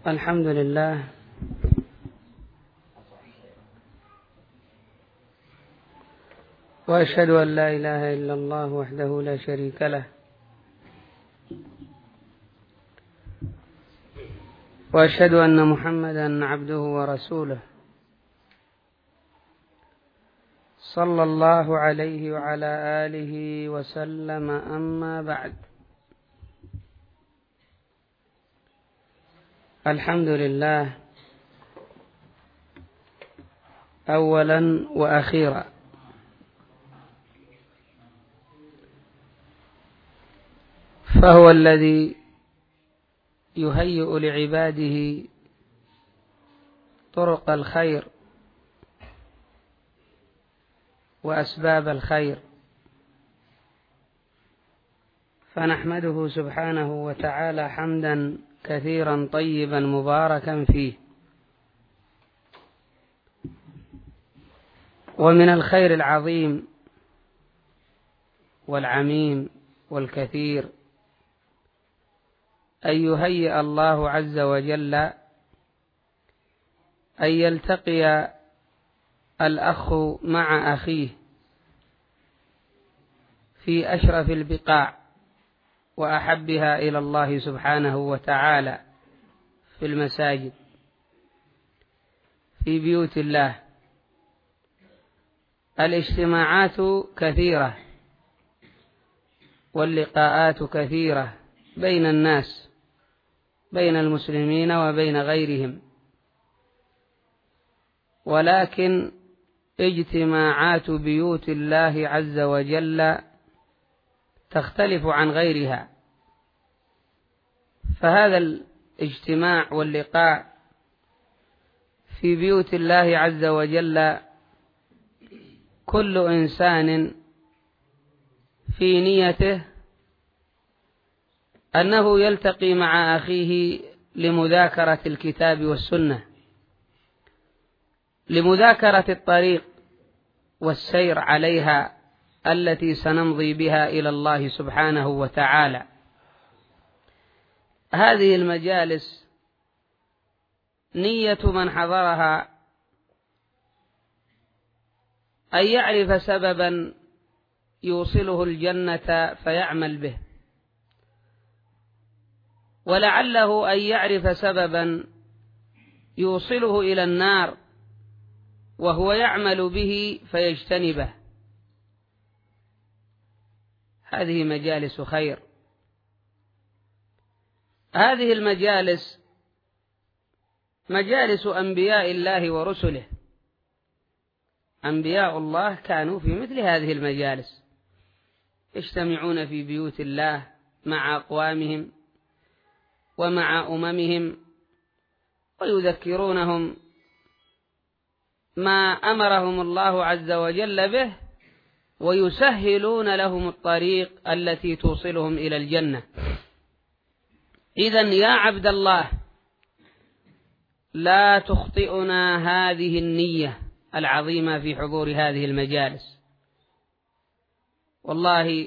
الحمد لله وأشهد أن لا إله إلا الله وحده لا شريك له وأشهد أن محمدا عبده ورسوله صلى الله عليه وعلى آله وسلم. أما بعد، الحمد لله أولا وأخيرا، فهو الذي يهيئ لعباده طرق الخير وأسباب الخير، فنحمده سبحانه وتعالى حمدا كثيرا طيبا مباركا فيه. ومن الخير العظيم والعميم والكثير أن يهيئ الله عز وجل أن يلتقي الأخ مع أخيه في أشرف البقاع وأحبها إلى الله سبحانه وتعالى في المساجد، في بيوت الله. الاجتماعات كثيرة واللقاءات كثيرة بين الناس، بين المسلمين وبين غيرهم، ولكن اجتماعات بيوت الله عز وجل تختلف عن غيرها. فهذا الاجتماع واللقاء في بيوت الله عز وجل كل إنسان في نيته أنه يلتقي مع أخيه لمذاكرة الكتاب والسنة، لمذاكرة الطريق والسير عليها التي سنمضي بها إلى الله سبحانه وتعالى. هذه المجالس نية من حضرها أن يعرف سببا يوصله الجنة فيعمل به، ولعله أن يعرف سببا يوصله إلى النار وهو يعمل به فيجتنبه. هذه مجالس خير. هذه المجالس مجالس أنبياء الله ورسله. أنبياء الله كانوا في مثل هذه المجالس، يجتمعون في بيوت الله مع أقوامهم ومع أممهم، ويذكرونهم ما أمرهم الله عز وجل به، ويسهلون لهم الطريق التي توصلهم إلى الجنة. إذن يا عبد الله، لا تخطئنا هذه النية العظيمة في حضور هذه المجالس. والله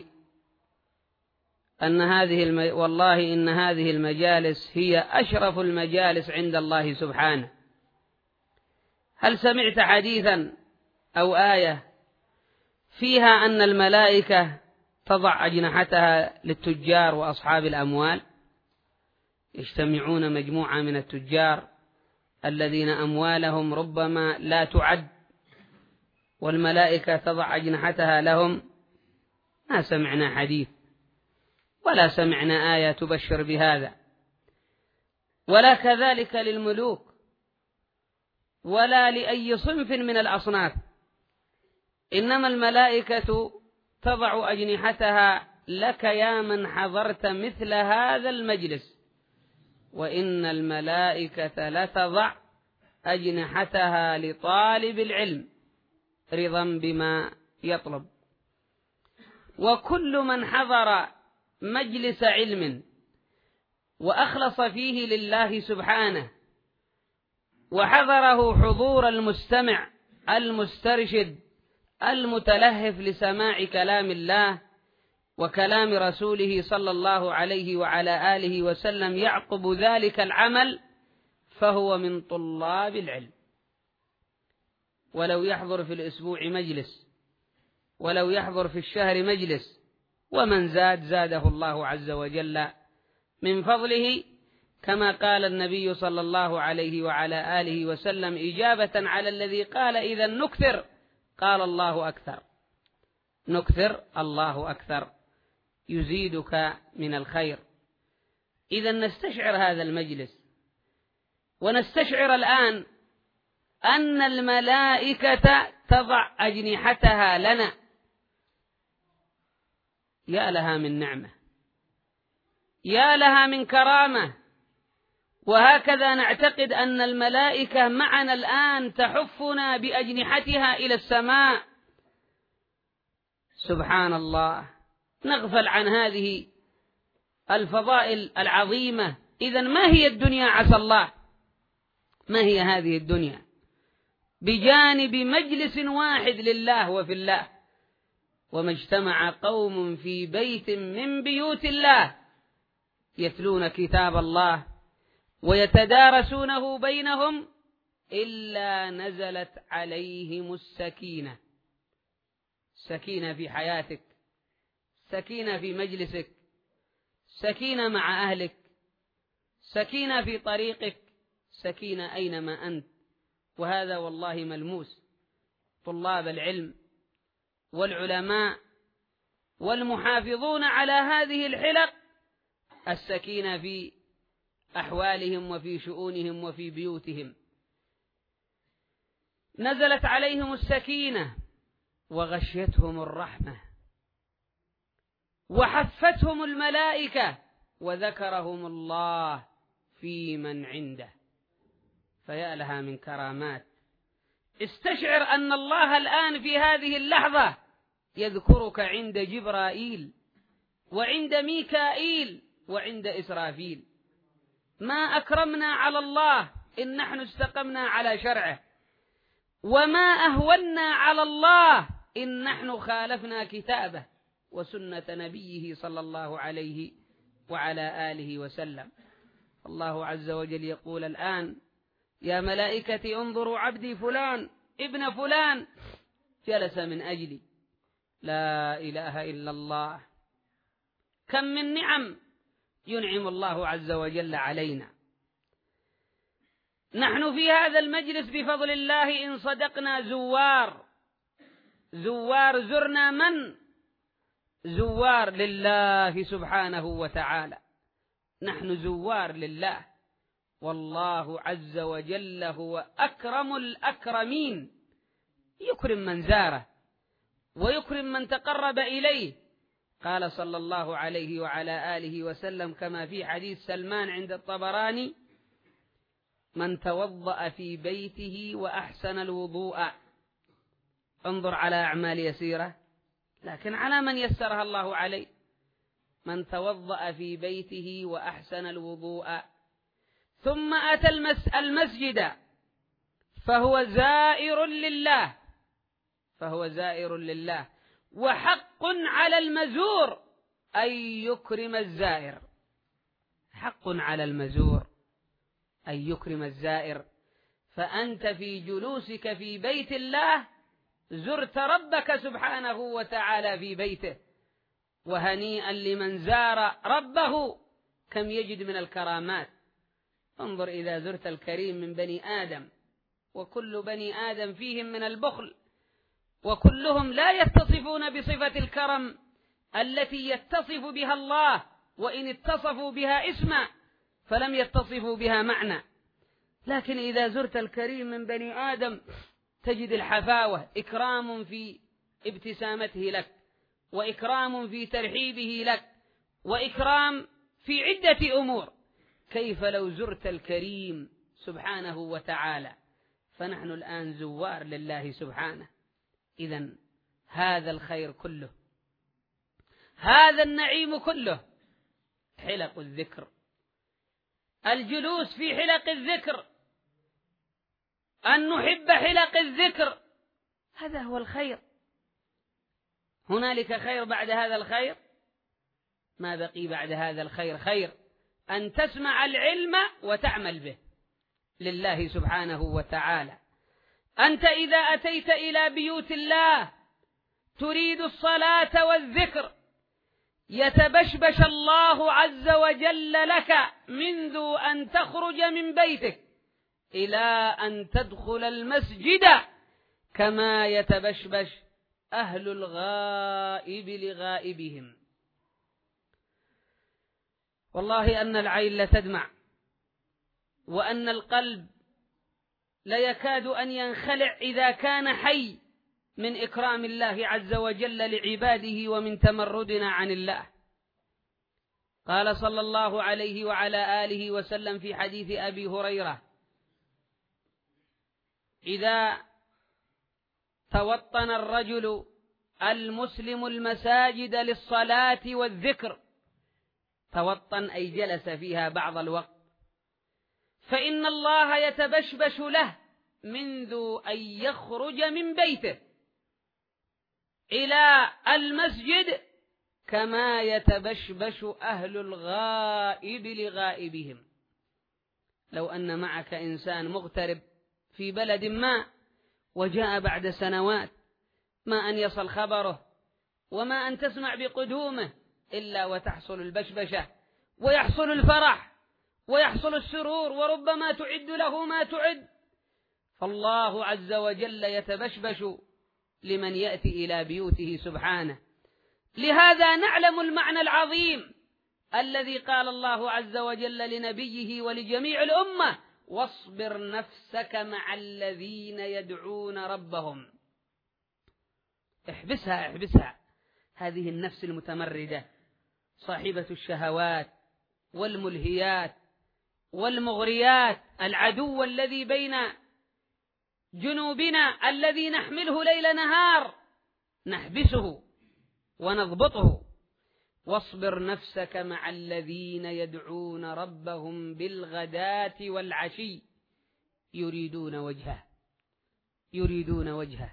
إن هذه المجالس هي أشرف المجالس عند الله سبحانه. هل سمعت حديثا أو آية فيها أن الملائكة تضع أجنحتها للتجار وأصحاب الأموال؟ يجتمعون مجموعة من التجار الذين أموالهم ربما لا تعد، والملائكة تضع أجنحتها لهم. ما سمعنا حديث ولا سمعنا آية تبشر بهذا. ولا كذلك للملوك ولا لأي صنف من الأصناف، إنما الملائكة تضع أجنحتها لك يا من حضرت مثل هذا المجلس. وإن الملائكة لتضع أجنحتها لطالب العلم رضا بما يطلب. وكل من حضر مجلس علم وأخلص فيه لله سبحانه، وحضره حضور المستمع المسترشد المتلهف لسماع كلام الله وكلام رسوله صلى الله عليه وعلى آله وسلم، يعقب ذلك العمل فهو من طلاب العلم، ولو يحضر في الأسبوع مجلس، ولو يحضر في الشهر مجلس، ومن زاده الله عز وجل من فضله، كما قال النبي صلى الله عليه وعلى آله وسلم إجابة على الذي قال إذا نكثر، قال الله أكثر، نكثر الله أكثر يزيدك من الخير. إذا نستشعر هذا المجلس، ونستشعر الآن أن الملائكة تضع أجنحتها لنا، يا لها من نعمة، يا لها من كرامة. وهكذا نعتقد أن الملائكة معنا الآن تحفنا بأجنحتها إلى السماء. سبحان الله، نغفل عن هذه الفضائل العظيمة. إذن ما هي الدنيا عسى الله؟ ما هي هذه الدنيا بجانب مجلس واحد لله وفي الله؟ وما اجتمع قوم في بيت من بيوت الله يتلون كتاب الله ويتدارسونه بينهم إلا نزلت عليهم السكينة. سكينة في حياتك، سكينة في مجلسك، سكينة مع أهلك، سكينة في طريقك، سكينة أينما أنت. وهذا والله ملموس. طلاب العلم والعلماء والمحافظون على هذه الحلق، السكينة في أحوالهم وفي شؤونهم وفي بيوتهم. نزلت عليهم السكينة وغشيتهم الرحمة وحفتهم الملائكة وذكرهم الله في من عنده، فيا لها من كرامات. استشعر أن الله الآن في هذه اللحظة يذكرك عند جبرائيل وعند ميكائيل وعند إسرافيل. ما أكرمنا على الله إن نحن استقمنا على شرعه، وما أهونا على الله إن نحن خالفنا كتابه وسنة نبيه صلى الله عليه وعلى آله وسلم. الله عز وجل يقول الآن: يا ملائكة انظروا عبدي فلان ابن فلان جلس من أجلي. لا إله إلا الله. كم من نعم ينعم الله عز وجل علينا. نحن في هذا المجلس بفضل الله إن صدقنا زوار زرنا من؟ زوار لله سبحانه وتعالى. نحن زوار لله، والله عز وجل هو أكرم الأكرمين، يكرم من زاره ويكرم من تقرب إليه. قال صلى الله عليه وعلى آله وسلم كما في حديث سلمان عند الطبراني: من توضأ في بيته وأحسن الوضوء. انظر على أعمال يسيرة، لكن على من يسرها الله عليه. من توضأ في بيته وأحسن الوضوء ثم أتى المسجد فهو زائر لله، وحق على المزور أن يكرم الزائر. حق على المزور أن يكرم الزائر. فأنت في جلوسك في بيت الله زرت ربك سبحانه وتعالى في بيته، وهنيئا لمن زار ربه كم يجد من الكرامات. انظر إذا زرت الكريم من بني آدم، وكل بني آدم فيهم من البخل، وكلهم لا يتصفون بصفة الكرم التي يتصف بها الله، وإن اتصفوا بها اسما فلم يتصفوا بها معنى. لكن إذا زرت الكريم من بني آدم تجد الحفاوة، إكرام في ابتسامته لك، وإكرام في ترحيبه لك، وإكرام في عدة أمور. كيف لو زرت الكريم سبحانه وتعالى؟ فنحن الآن زوار لله سبحانه. إذن هذا الخير كله، هذا النعيم كله حلق الذكر، الجلوس في حلق الذكر، أن نحب حلق الذكر، هذا هو الخير. هنالك خير بعد هذا الخير؟ ما بقي بعد هذا الخير خير. أن تسمع العلم وتعمل به، لله سبحانه وتعالى. أنت إذا أتيت إلى بيوت الله تريد الصلاة والذكر يتبشبش الله عز وجل لك منذ أن تخرج من بيتك إلى أن تدخل المسجد كما يتبشبش أهل الغائب لغائبهم. والله أن العين لتدمع وأن القلب ليكاد أن ينخلع إذا كان حي من إكرام الله عز وجل لعباده ومن تمردنا عن الله. قال صلى الله عليه وعلى آله وسلم في حديث أبي هريرة: إذا توطن الرجل المسلم المساجد للصلاة والذكر، توطن أي جلس فيها بعض الوقت، فإن الله يتبشبش له منذ أن يخرج من بيته إلى المسجد كما يتبشبش أهل الغائب لغائبهم. لو أن معك إنسان مغترب في بلد ما وجاء بعد سنوات، ما أن يصل خبره وما أن تسمع بقدومه إلا وتحصل البشبشة ويحصل الفرح ويحصل السرور، وربما تعد له ما تعد. فالله عز وجل يتبشبش لمن يأتي إلى بيوته سبحانه. لهذا نعلم المعنى العظيم الذي قال الله عز وجل لنبيه ولجميع الأمة: واصبر نفسك مع الذين يدعون ربهم. احبسها هذه النفس المتمردة صاحبة الشهوات والملهيات والمغريات، العدو الذي بين جنوبنا الذي نحمله ليل نهار، نحبسه ونضبطه. واصبر نفسك مع الذين يدعون ربهم بالغداة والعشي يريدون وجهه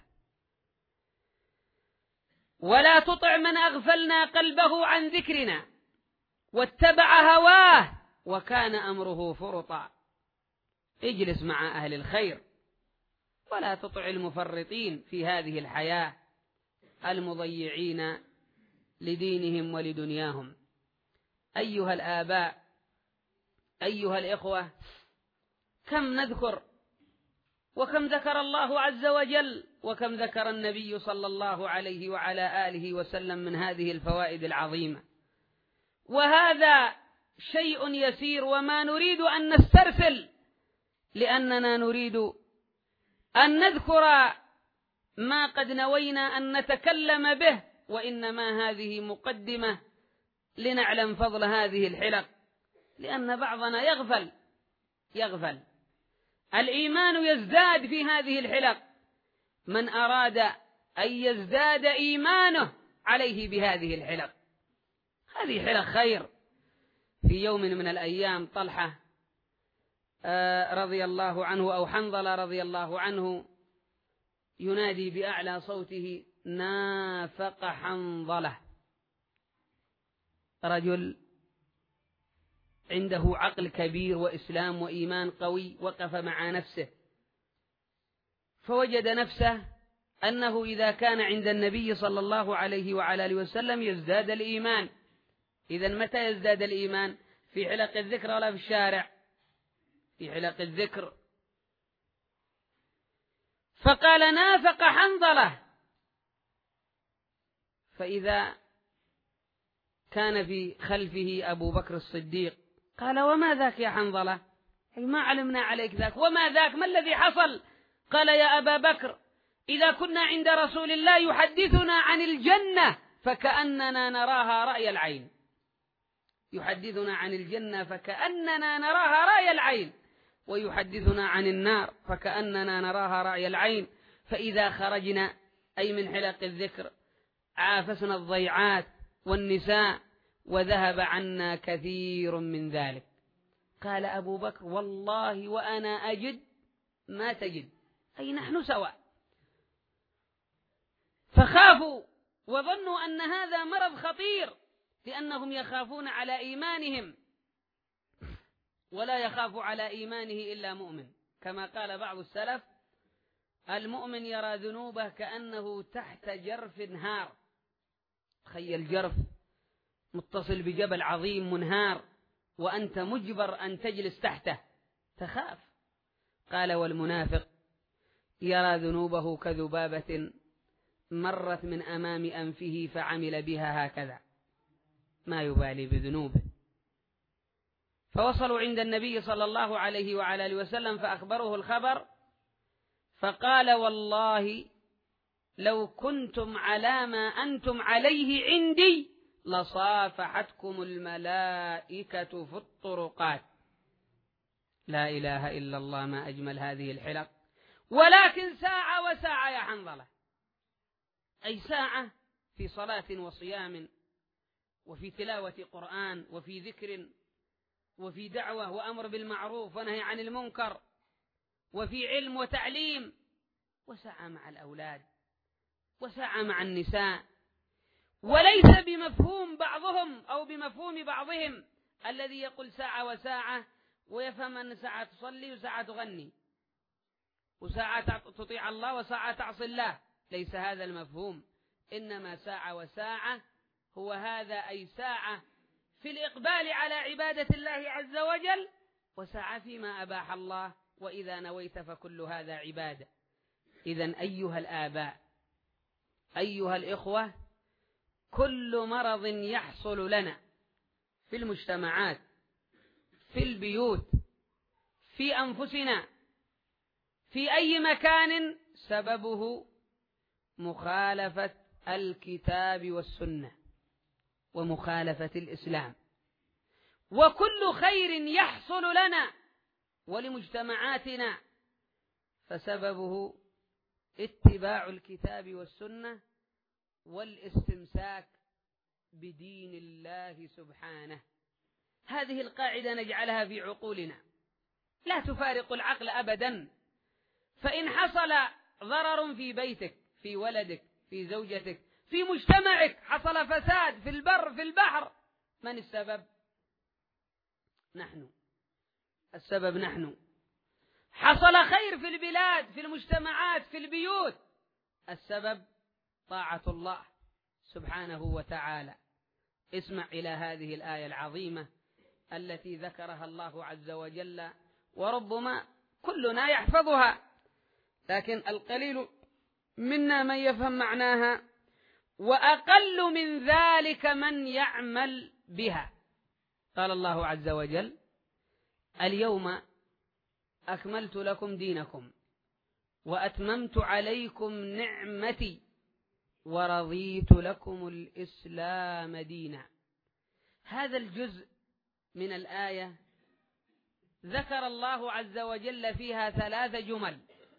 ولا تطع من أغفلنا قلبه عن ذكرنا واتبع هواه وكان أمره فرطا. اجلس مع أهل الخير ولا تطع المفرطين في هذه الحياة المضيعين لدينهم ولدنياهم. أيها الآباء، أيها الإخوة، كم نذكر وكم ذكر الله عز وجل وكم ذكر النبي صلى الله عليه وعلى آله وسلم من هذه الفوائد العظيمة، وهذا شيء يسير وما نريد أن نسترسل، لأننا نريد أن نذكر ما قد نوينا أن نتكلم به، وإنما هذه مقدمة لنعلم فضل هذه الحلق، لأن بعضنا يغفل. الإيمان يزداد في هذه الحلق، من أراد أن يزداد إيمانه عليه بهذه الحلق. هذه حلق خير. في يوم من الأيام طلحة رضي الله عنه أو حنظلة رضي الله عنه ينادي بأعلى صوته: نافق حنظلة. رجل عنده عقل كبير وإسلام وإيمان قوي، وقف مع نفسه فوجد نفسه أنه إذا كان عند النبي صلى الله عليه وعلى آله وسلم يزداد الإيمان. إذن متى يزداد الإيمان؟ في حلق الذكر ولا في الشارع؟ في حلق الذكر. فقال: نافق حنظلة. فإذا كان في خلفه أبو بكر الصديق قال: وما ذاك يا حنظلة؟ ما علمنا عليك ذاك، وما ذاك؟ ما الذي حصل؟ قال: يا أبا بكر، إذا كنا عند رسول الله يحدثنا عن الجنة فكأننا نراها رأي العين، يحدثنا عن الجنة فكأننا نراها رأي العين، ويحدثنا عن النار فكأننا نراها رأي العين. فإذا خرجنا أي من حلق الذكر عافسنا الضيعات والنساء وذهب عنا كثير من ذلك. قال أبو بكر: والله وأنا أجد ما تجد، أي نحن سواء. فخافوا وظنوا أن هذا مرض خطير، لأنهم يخافون على إيمانهم. ولا يخاف على إيمانه إلا مؤمن، كما قال بعض السلف: المؤمن يرى ذنوبه كأنه تحت جرف نهار. تخيل جرف متصل بجبل عظيم منهار وأنت مجبر أن تجلس تحته، تخاف. قال: والمنافق يرى ذنوبه كذبابة مرت من أمام أنفه فعمل بها هكذا، ما يبالي بذنوبه. فوصلوا عند النبي صلى الله عليه وعلى آله وسلم فأخبروه الخبر، فقال: والله لو كنتم على ما أنتم عليه عندي لصافحتكم الملائكة في الطرقات. لا إله إلا الله، ما أجمل هذه الحلق. ولكن ساعة وساعة يا حنظلة، أي ساعة في صلاة وصيام وفي تلاوة قرآن وفي ذكر وفي دعوة وأمر بالمعروف ونهي عن المنكر وفي علم وتعليم، وساعة مع الأولاد وساعة مع النساء. وليس بمفهوم بعضهم أو بمفهوم بعضهم الذي يقول ساعة وساعة ويفهم أن ساعة تصلي وساعة تغني وساعة تطيع الله وساعة تعصي الله. ليس هذا المفهوم، إنما ساعة وساعة هو هذا، أي ساعة في الإقبال على عبادة الله عز وجل، وساعة فيما أباح الله، وإذا نويت فكل هذا عبادة. إذن أيها الآباء، أيها الإخوة، كل مرض يحصل لنا في المجتمعات، في البيوت، في أنفسنا، في أي مكان، سببه مخالفة الكتاب والسنة ومخالفة الإسلام. وكل خير يحصل لنا ولمجتمعاتنا فسببه اتباع الكتاب والسنة والاستمساك بدين الله سبحانه. هذه القاعدة نجعلها في عقولنا، لا تفارق العقل أبدا. فإن حصل ضرر في بيتك، في ولدك، في زوجتك، في مجتمعك، حصل فساد في البر في البحر، من السبب؟ نحن. السبب نحن. حصل خير في البلاد، في المجتمعات، في البيوت، السبب طاعة الله سبحانه وتعالى. اسمع إلى هذه الآية العظيمة التي ذكرها الله عز وجل، وربما كلنا يحفظها، لكن القليل منا من يفهم معناها، وأقل من ذلك من يعمل بها. قال الله عز وجل: اليوم أكملت لكم دينكم وأتممت عليكم نعمتي ورضيت لكم الإسلام دينا. هذا الجزء من الآية ذكر الله عز وجل فيها 3 جمل.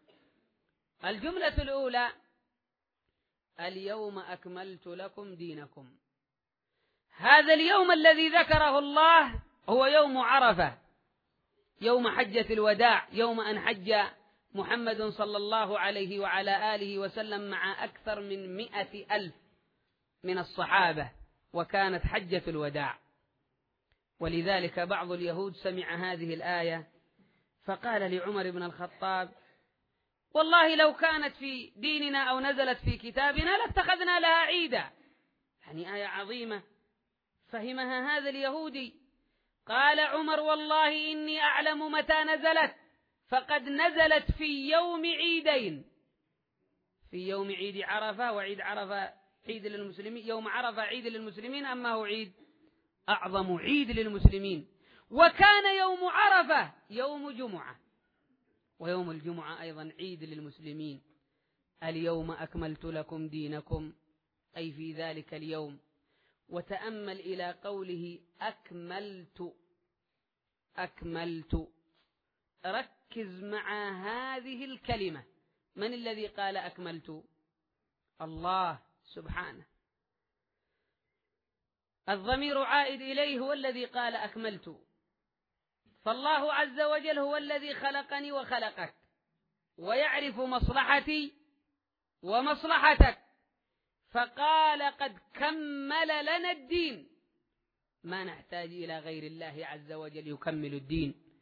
الجملة الأولى: اليوم أكملت لكم دينكم. هذا اليوم الذي ذكره الله هو يوم عرفة، يوم حجة الوداع، يوم أن حج محمد صلى الله عليه وعلى آله وسلم مع أكثر من 100,000 من الصحابة، وكانت حجة الوداع. ولذلك بعض اليهود سمع هذه الآية فقال لعمر بن الخطاب: والله لو كانت في ديننا أو نزلت في كتابنا لاتخذنا لها عيدا. يعني آية عظيمة فهمها هذا اليهودي. قال عمر: والله إني أعلم متى نزلت، فقد نزلت في يوم عيدين، في يوم عيد عرفة، وعيد عرفة عيد للمسلمين، يوم عرفة عيد للمسلمين، أما هو عيد أعظم عيد للمسلمين. وكان يوم عرفة يوم جمعة، ويوم الجمعة أيضا عيد للمسلمين. اليوم أكملت لكم دينكم، أي في ذلك اليوم. وتأمل إلى قوله أكملت، ركز مع هذه الكلمة. من الذي قال أكملت؟ الله سبحانه. الضمير عائد إليه، هو الذي قال أكملت. فالله عز وجل هو الذي خلقني وخلقك، ويعرف مصلحتي ومصلحتك، فقال قد كمل لنا الدين، ما نحتاج إلى غير الله عز وجل يكمل الدين.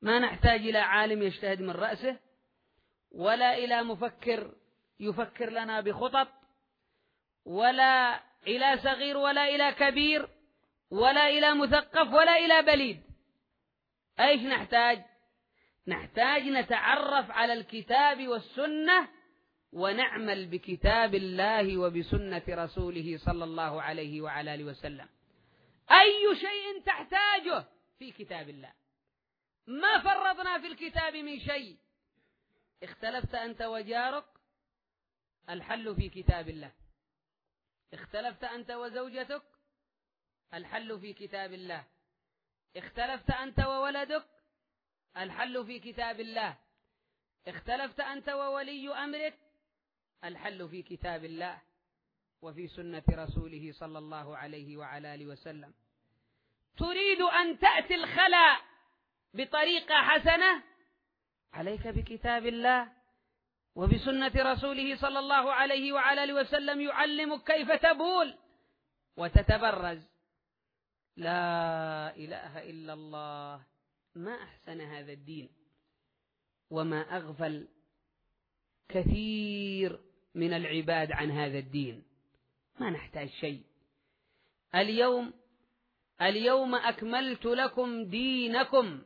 ما نحتاج إلى عالم يجتهد من رأسه، ولا إلى مفكر يفكر لنا بخطط، ولا إلى صغير ولا إلى كبير، ولا إلى مثقف ولا إلى بليد. أيش نحتاج؟ نحتاج نتعرف على الكتاب والسنة، ونعمل بكتاب الله وبسنة رسوله صلى الله عليه وعلى آله وسلم. أي شيء تحتاجه في كتاب الله، ما فرضنا في الكتاب من شيء. اختلفت أنت وجارك، الحل في كتاب الله. اختلفت أنت وزوجتك، الحل في كتاب الله. اختلفت أنت وولدك، الحل في كتاب الله. اختلفت أنت وولي أمرك، الحل في كتاب الله وفي سنة رسوله صلى الله عليه وعلى آله وسلم. تريد أن تأتي الخلاء بطريقة حسنة، عليك بكتاب الله وبسنة رسوله صلى الله عليه وعلى آله وسلم، يعلمك كيف تبول وتتبرز. لا إله إلا الله. ما أحسن هذا الدين، وما أغفل كثير من العباد عن هذا الدين. ما نحتاج شيء. اليوم أكملت لكم دينكم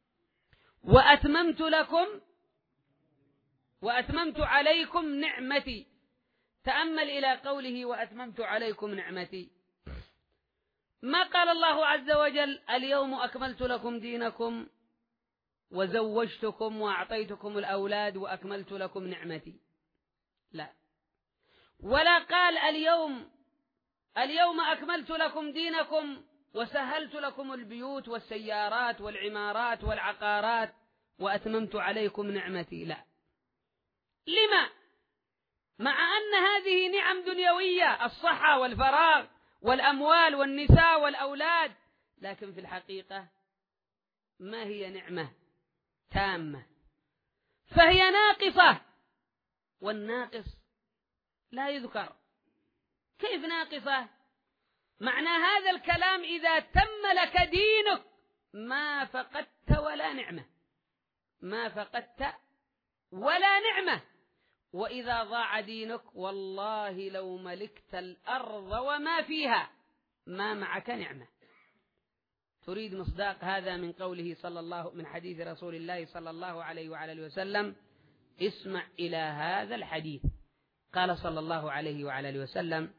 وأتممت عليكم نعمتي. تأمل إلى قوله وأتممت عليكم نعمتي. ما قال الله عز وجل اليوم أكملت لكم دينكم وزوجتكم وأعطيتكم الأولاد وأكملت لكم نعمتي، لا. ولا قال اليوم أكملت لكم دينكم وسهلت لكم البيوت والسيارات والعمارات والعقارات وأتممت عليكم نعمتي، لا. لما؟ مع أن هذه نعم دنيوية، الصحة والفراغ والأموال والنساء والأولاد، لكن في الحقيقة ما هي نعمة تامة، فهي ناقصة، والناقص لا يذكر. كيف ناقصة؟ معنى هذا الكلام إذا تم لك دينك ما فقدت ولا نعمة، ما فقدت ولا نعمة. وإذا ضاع دينك والله لو ملكت الأرض وما فيها ما معك نعمة. تريد مصداق هذا من قوله من حديث رسول الله صلى الله عليه وعلى آله وسلم. اسمع إلى هذا الحديث. قال صلى الله عليه وعلى آله وسلم: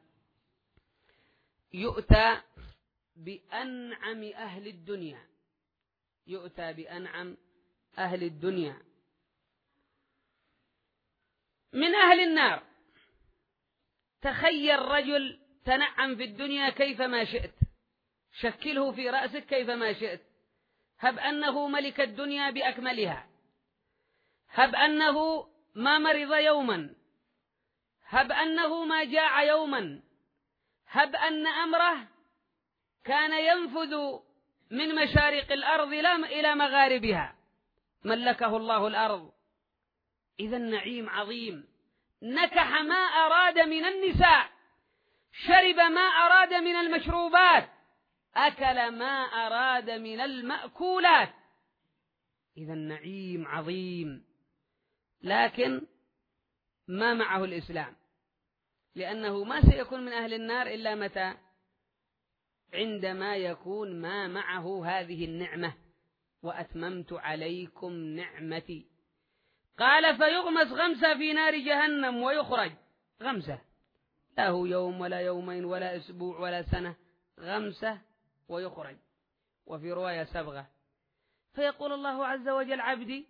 يؤتى بأنعم أهل الدنيا، يؤتى بأنعم أهل الدنيا من أهل النار. تخيل رجل تنعم في الدنيا كيفما شئت، شكله في رأسك كيفما شئت. هب أنه ملك الدنيا بأكملها، هب أنه ما مرض يوما، هب أنه ما جاع يوما، هب أن أمره كان ينفذ من مشارق الأرض إلى مغاربها، ملكه الله الأرض. إذا النعيم عظيم. نكح ما أراد من النساء، شرب ما أراد من المشروبات، أكل ما أراد من المأكولات. إذا النعيم عظيم، لكن ما معه الإسلام، لأنه ما سيكون من أهل النار إلا متى؟ عندما يكون ما معه هذه النعمة. وأتممت عليكم نعمتي. قال: فيغمس غمسة في نار جهنم ويخرج. غمسة، لا هو يوم ولا يومين ولا أسبوع ولا سنة، غمسة ويخرج. وفي رواية سبغة. فيقول الله عز وجل: عبدي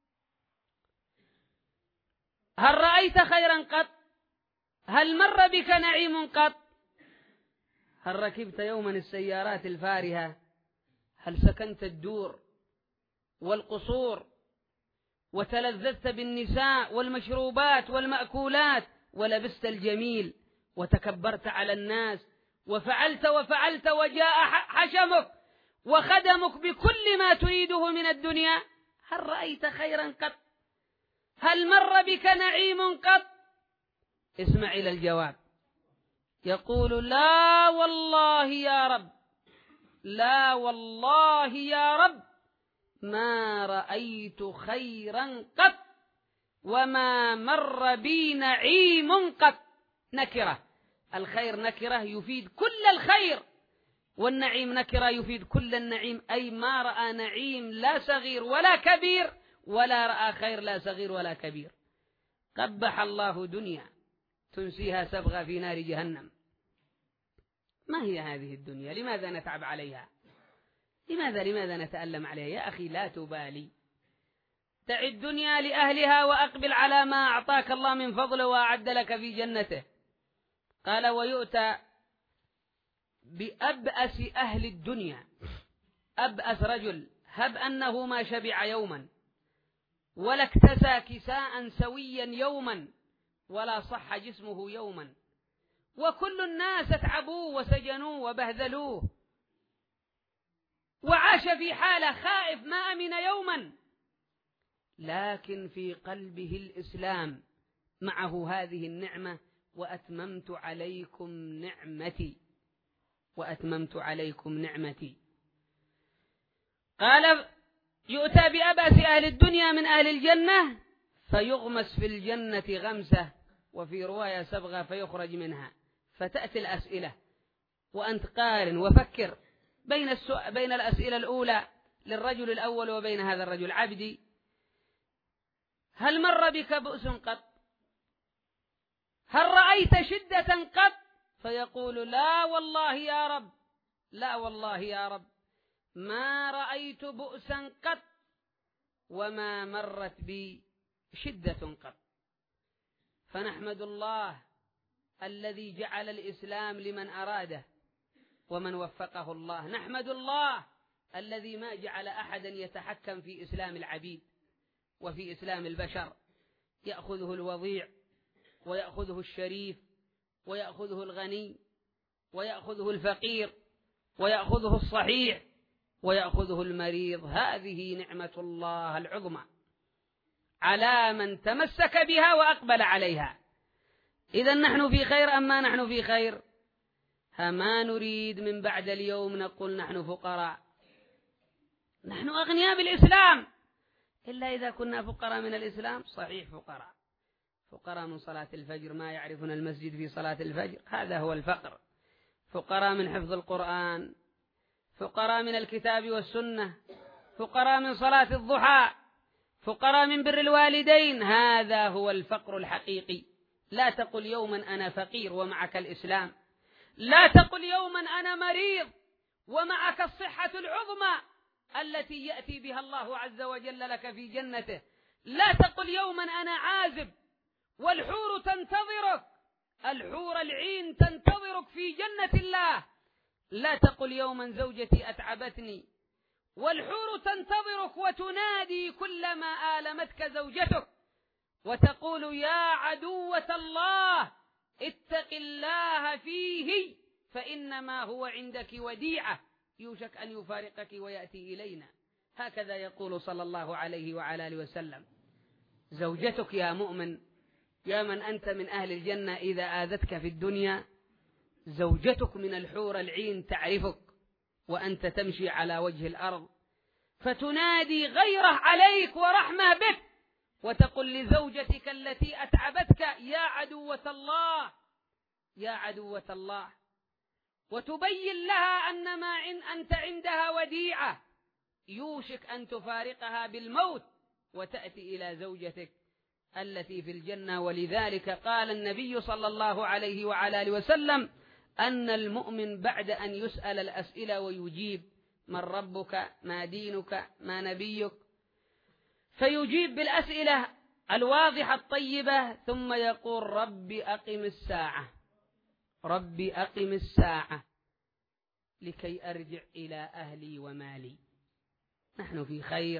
هل رأيت خيرا قط؟ هل مر بك نعيم قط؟ هل ركبت يوما السيارات الفارهة؟ هل سكنت الدور والقصور وتلذذت بالنساء والمشروبات والمأكولات ولبست الجميل وتكبرت على الناس وفعلت وفعلت وجاء حشمك وخدمك بكل ما تريده من الدنيا؟ هل رأيت خيرا قط؟ هل مر بك نعيم قط؟ اسمع إلى الجواب. يقول: لا والله يا رب، لا والله يا رب، ما رأيت خيرا قط وما مر بي نعيم قط. نكرة، الخير نكرة يفيد كل الخير، والنعيم نكرة يفيد كل النعيم، أي ما رأى نعيم لا صغير ولا كبير، ولا رأى خير لا صغير ولا كبير. قبح الله دنيا تنسيها سبغة في نار جهنم. ما هي هذه الدنيا؟ لماذا نتعب عليها؟ لماذا نتألم عليها؟ يا أخي لا تبالي، دع الدنيا لأهلها وأقبل على ما أعطاك الله من فضله وأعد لك في جنته. قال ويؤتى بأبأس أهل الدنيا. أبأس رجل هب أنه ما شبع يوما، ولا اكتسى كساء سويا يوما، ولا صح جسمه يوما، وكل الناس اتعبوه وسجنوه وبهذلوه، وعاش في حالة خائف ما أمن يوما، لكن في قلبه الإسلام معه هذه النعمة: وأتممت عليكم نعمتي، وأتممت عليكم نعمتي. قال يؤتى بأبأس أهل الدنيا من أهل الجنة فيغمس في الجنة غمسة، وفي رواية سبغة فيخرج منها. فتأتي الأسئلة وأنت قارن وفكر بين الأسئلة الأولى للرجل الأول وبين هذا الرجل: عبدي هل مر بك بؤس قط؟ هل رأيت شدة قط؟ فيقول لا والله يا رب، لا والله يا رب ما رأيت بؤسا قط وما مرت بي شدة قط. فنحمد الله الذي جعل الإسلام لمن أراده ومن وفقه الله. نحمد الله الذي ما جعل أحدا يتحكم في إسلام العبيد وفي إسلام البشر، يأخذه الوضيع ويأخذه الشريف ويأخذه الغني ويأخذه الفقير ويأخذه الصحيح ويأخذه المريض. هذه نعمة الله العظمى على من تمسك بها وأقبل عليها. إذا نحن في خير أم ما نحن في خير؟ ما نريد من بعد اليوم نقول نحن فقراء، نحن أغنياء بالإسلام، إلا إذا كنا فقراء من الإسلام. صحيح فقراء من صلاة الفجر، ما يعرفون المسجد في صلاة الفجر، هذا هو الفقر. فقراء من حفظ القرآن، فقراء من الكتاب والسنة، فقراء من صلاة الضحى، فقراء من بر الوالدين، هذا هو الفقر الحقيقي. لا تقل يوما أنا فقير ومعك الإسلام، لا تقل يوما أنا مريض ومعك الصحة العظمى التي يأتي بها الله عز وجل لك في جنته، لا تقل يوما أنا عازب والحور تنتظرك، الحور العين تنتظرك في جنة الله، لا تقل يوما زوجتي أتعبتني والحور تنتظرك وتنادي كلما آلمتك زوجتك وتقول يا عدوة الله اتق الله فيه فإنما هو عندك وديعة يوشك أن يفارقك ويأتي إلينا. هكذا يقول صلى الله عليه وعلى آله وسلم. زوجتك يا مؤمن، يا من أنت من أهل الجنة، إذا آذتك في الدنيا زوجتك من الحور العين تعرفك وأنت تمشي على وجه الأرض، فتنادي غيره عليك ورحمة بك وتقول لزوجتك التي أتعبتك يا عدوة الله، يا عدوة الله، وتبين لها أن ما أنت عندها وديعة يوشك أن تفارقها بالموت وتأتي إلى زوجتك التي في الجنة. ولذلك قال النبي صلى الله عليه وعلى آله وسلم أن المؤمن بعد أن يسأل الأسئلة ويجيب من ربك ما دينك ما نبيك، فيجيب بالأسئلة الواضحة الطيبة، ثم يقول رب أقم الساعة، رب أقم الساعة لكي أرجع إلى أهلي ومالي. نحن في خير،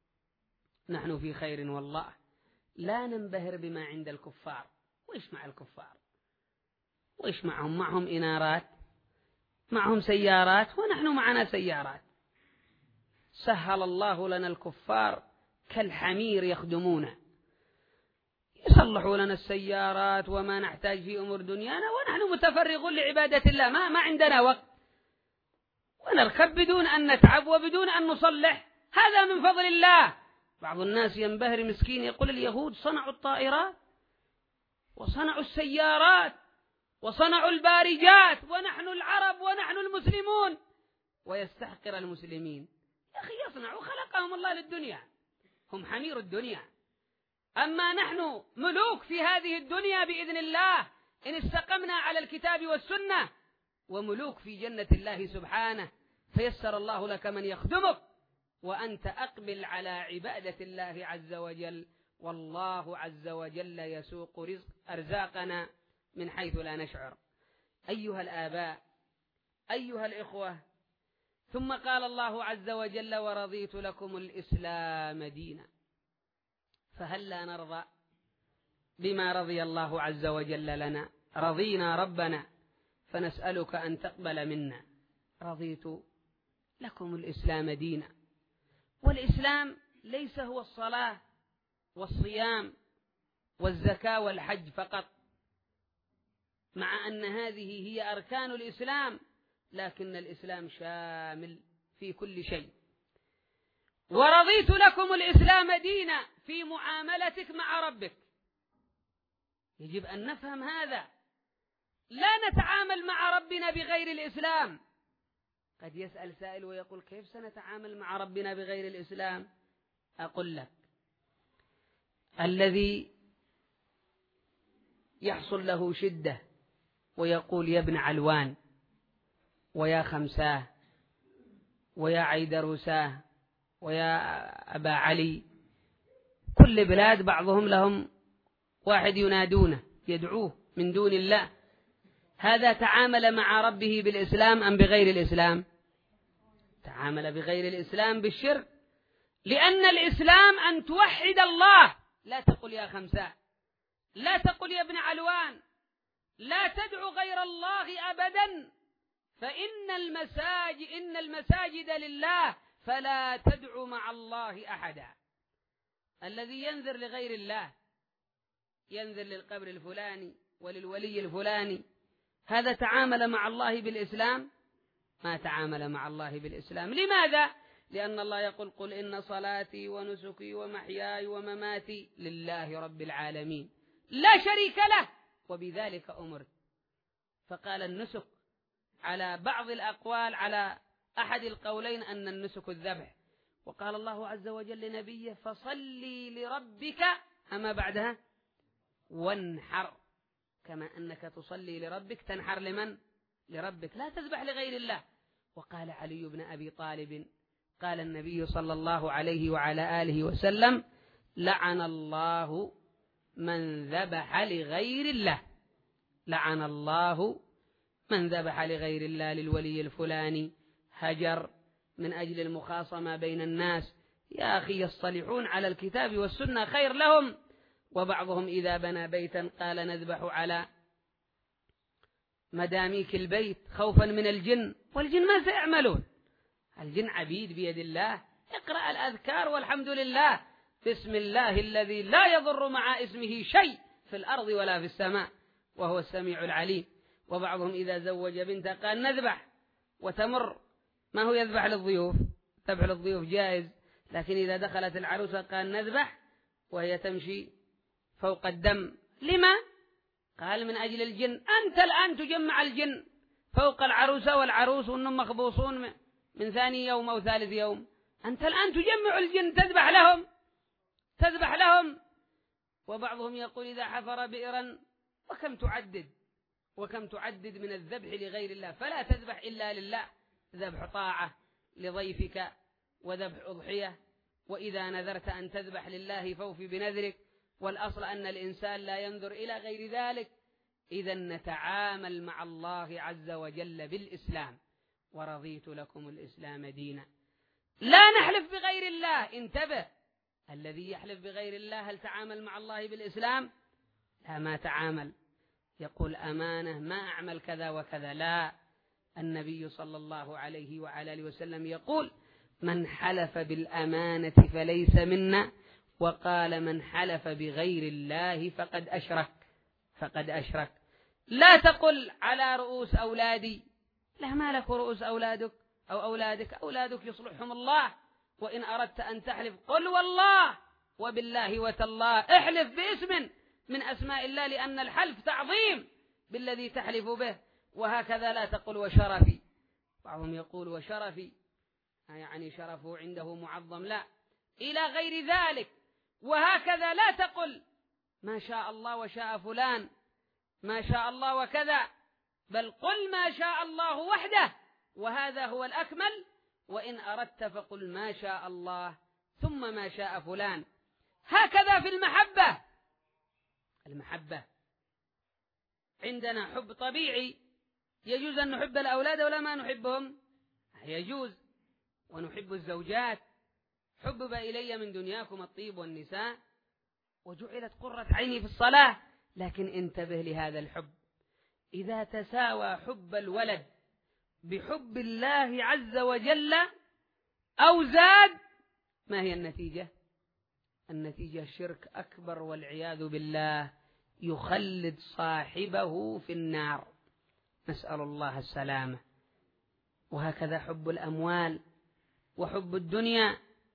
نحن في خير والله. لا ننبهر بما عند الكفار. وإيش مع الكفار؟ وإيش معهم؟ معهم إنارات، معهم سيارات، ونحن معنا سيارات. سهل الله لنا الكفار كالحمير يخدمونه، يصلحوا لنا السيارات وما نحتاج في أمور دنيانا، ونحن متفرغون لعبادة الله، ما عندنا وقت، ونركب بدون أن نتعب وبدون أن نصلح هذا من فضل الله. بعض الناس ينبهر مسكين يقول اليهود صنعوا الطائرات وصنعوا السيارات وصنعوا البارجات ونحن العرب ونحن المسلمون، ويستحقر المسلمين. يا أخي يصنعوا، خلقهم الله للدنيا، هم حمير الدنيا، أما نحن ملوك في هذه الدنيا بإذن الله إن استقمنا على الكتاب والسنة، وملوك في جنة الله سبحانه، فيسر الله لك من يخدمك وأنت أقبل على عبادة الله عز وجل، والله عز وجل يسوق أرزاقنا من حيث لا نشعر. أيها الآباء، أيها الإخوة، ثم قال الله عز وجل: ورضيت لكم الإسلام دينا. فهل لا نرضى بما رضي الله عز وجل لنا؟ رضينا ربنا فنسألك أن تقبل منا. رضيت لكم الإسلام دينا. والإسلام ليس هو الصلاة والصيام والزكاة والحج فقط، مع أن هذه هي أركان الإسلام، لكن الإسلام شامل في كل شيء. ورضيت لكم الإسلام دينا في معاملتك مع ربك. يجب أن نفهم هذا، لا نتعامل مع ربنا بغير الإسلام. قد يسأل سائل ويقول: كيف سنتعامل مع ربنا بغير الإسلام؟ أقول لك: الذي يحصل له شدة ويقول: يا ابن علوان، ويا خمساه، ويا عيدروساه، ويا أبا علي، كل بلاد بعضهم لهم واحد ينادونه يدعوه من دون الله، هذا تعامل مع ربه بالإسلام أم بغير الإسلام؟ تعامل بغير الإسلام بالشرك، لأن الإسلام أن توحد الله، لا تقل يا خمساء، لا تقل يا ابن علوان، لا تدعو غير الله أبدا، فإن المساجد لله فلا تدعو مع الله أحدا. الذي ينذر لغير الله، ينذر للقبر الفلاني وللولي الفلاني، هذا تعامل مع الله بالإسلام؟ ما تعامل مع الله بالإسلام. لماذا؟ لأن الله يقول: قل إن صلاتي ونسكي ومحياي ومماتي لله رب العالمين لا شريك له وبذلك أمرت. فقال النسك على بعض الأقوال، على أحد القولين أن النسك الذبح، وقال الله عز وجل لنبيه: فصلي لربك، أما بعدها وانحر، كما أنك تصلي لربك تنحر لمن؟ لربك، لا تذبح لغير الله. وقال علي بن أبي طالب: قال النبي صلى الله عليه وعلى آله وسلم: لعن الله من ذبح لغير الله، لعن الله من ذبح لغير الله، للولي الفلاني، هجر من أجل المخاصمة بين الناس. يا أخي، يصطلحون على الكتاب والسنة خير لهم. وبعضهم إذا بنى بيتا قال: نذبح على مداميك البيت خوفا من الجن، والجن ما سيعملون، الجن عبيد بيد الله. اقرأ الأذكار والحمد لله، بسم الله الذي لا يضر مع اسمه شيء في الأرض ولا في السماء وهو السميع العليم. وبعضهم إذا زوج بنته قال: نذبح، وتمر، ما هو يذبح للضيوف، ذبح للضيوف جائز، لكن إذا دخلت العروسة قال: نذبح، وهي تمشي فوق الدم. لما؟ قال: من أجل الجن. أنت الآن تجمع الجن فوق العروسة والعروس وأنهم مخبوصون من ثاني يوم أو ثالث يوم، أنت الآن تجمع الجن تذبح لهم. وبعضهم يقول: إذا حفر بئرا، وكم تعدد من الذبح لغير الله، فلا تذبح إلا لله، ذبح طاعة لضيفك وذبح أضحية. وإذا نذرت أن تذبح لله فوفي بنذرك، والأصل أن الإنسان لا ينظر إلى غير ذلك. إذن نتعامل مع الله عز وجل بالإسلام. ورضيت لكم الإسلام دينا. لا نحلف بغير الله. انتبه، الذي يحلف بغير الله هل تعامل مع الله بالإسلام؟ لا، ما تعامل. يقول: أمانة، ما أعمل كذا وكذا. لا، النبي صلى الله عليه وعلى آله وسلم يقول: من حلف بالأمانة فليس منا، وقال: من حلف بغير الله فقد أشرك. لا تقل على رؤوس أولادي، لا، ما لك رؤوس أولادك أو أولادك يصلحهم الله وإن أردت أن تحلف قل والله وبالله وتالله، احلف باسم من أسماء الله، لأن الحلف تعظيم بالذي تحلف به. وهكذا لا تقل وشرفي، بعضهم يقول وشرفي يعني شرفه عنده معظم، لا، إلى غير ذلك. وهكذا لا تقل ما شاء الله وشاء فلان، ما شاء الله وكذا، بل قل ما شاء الله وحده، وهذا هو الأكمل. وإن أردت فقل ما شاء الله ثم ما شاء فلان. هكذا في المحبة. المحبة عندنا حب طبيعي، يجوز أن نحب الأولاد ولا ما نحبهم؟ يجوز. ونحب الزوجات، حبب إلي من دنياكم الطيب والنساء وجعلت قرة عيني في الصلاة. لكن انتبه لهذا الحب، إذا تساوى حب الولد بحب الله عز وجل أو زاد، ما هي النتيجة؟ النتيجة شرك أكبر والعياذ بالله، يخلد صاحبه في النار، نسأل الله السلامة. وهكذا حب الأموال وحب الدنيا،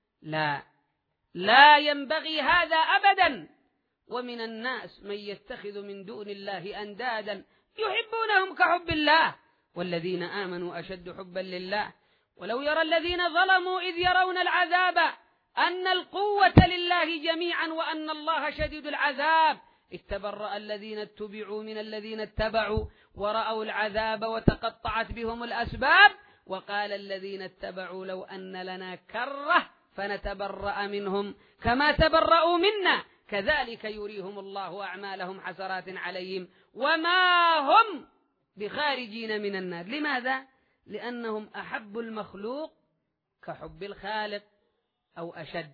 لا ينبغي هذا أبدا. ومن الناس من يتخذ من دون الله أندادا يحبونهم كحب الله والذين آمنوا أشد حبا لله. ولو يرى الذين ظلموا إذ يرون العذاب أن القوة لله جميعا وأن الله شديد العذاب، إذ تبرأ الذين اتبعوا من الذين اتبعوا ورأوا العذاب وتقطعت بهم الأسباب، وقال الذين اتبعوا لو أن لنا كرة فنتبرأ منهم كما تبرأوا منا كذلك يريهم الله أعمالهم حسرات عليهم وما هم بخارجين من النار. لماذا؟ لأنهم أحبوا المخلوق كحب الخالق أو أشد.